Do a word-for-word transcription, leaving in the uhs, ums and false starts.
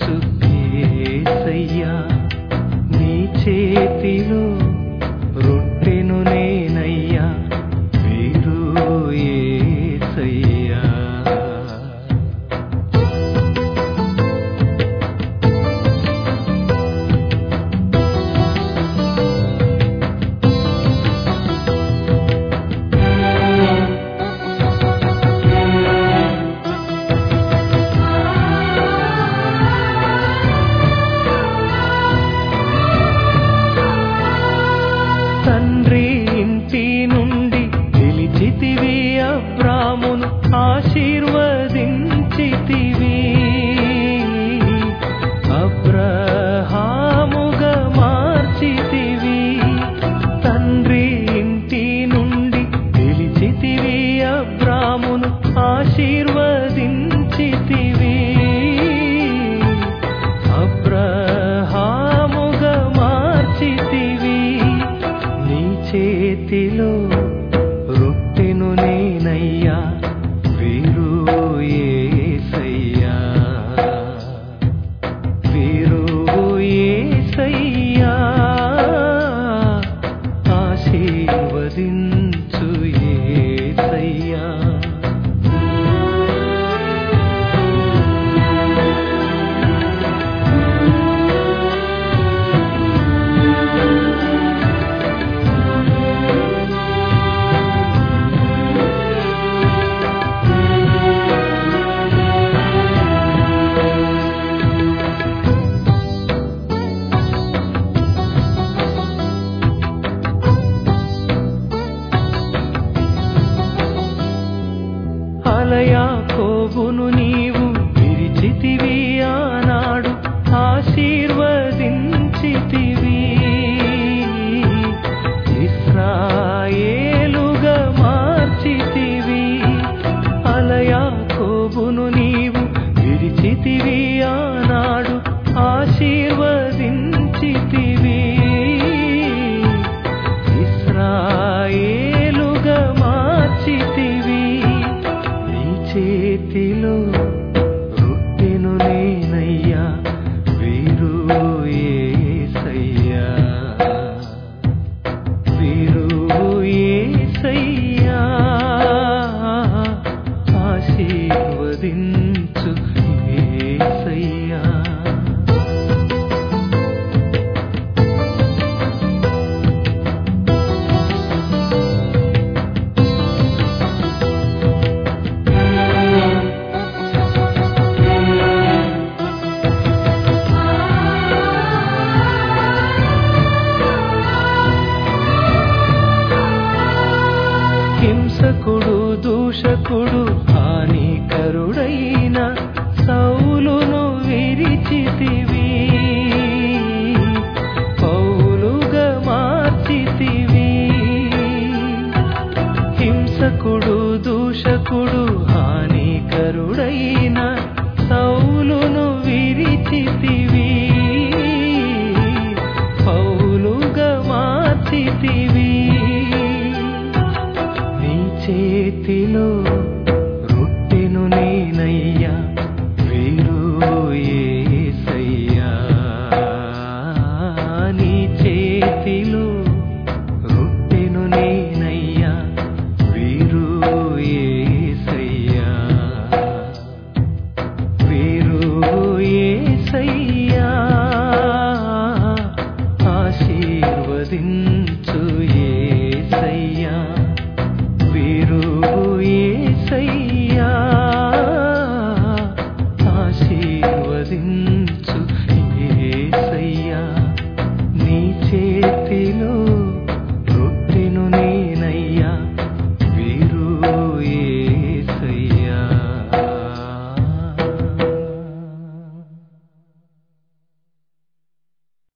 యేసయ్యా నీ చేతిలో రొట్టెను నేనయ్యా వీరు యేసయ్యా తండ్రి ఇంటి నుండి పిలిచితివి అబ్రామును ఆశీర్వదించితివి అబ్రహాముగా మార్చితివి తండ్రి ఇంటి నుండి పిలిచితివి అబ్రామును ఆశీర్వదించితివి అబ్రహాముగా మార్చితివి చేతిలో రొట్టెను నేనయ్యా వీరు యేసయ్యా వీరు యేసయ్యా ఆశీర్వదించు యేసయ్యా యాకోబును నీవు విరిచితివి ఆనాడు ఆశీర్వదించితివి ఇశ్రాయేలుగా మార్చితివి యాకోబును నీవు విరిచితివి ఆనాడు ఆశీర్వదించితివి ఇశ్రాయేలుగా మార్చితివి చేతిలో రొట్టెను నేనయ్యా వీరు యేసయ్యా వీరు యేసయ్యా ఆశీర్వదించు యేసయ్యా హింసకుడు దూషకుడు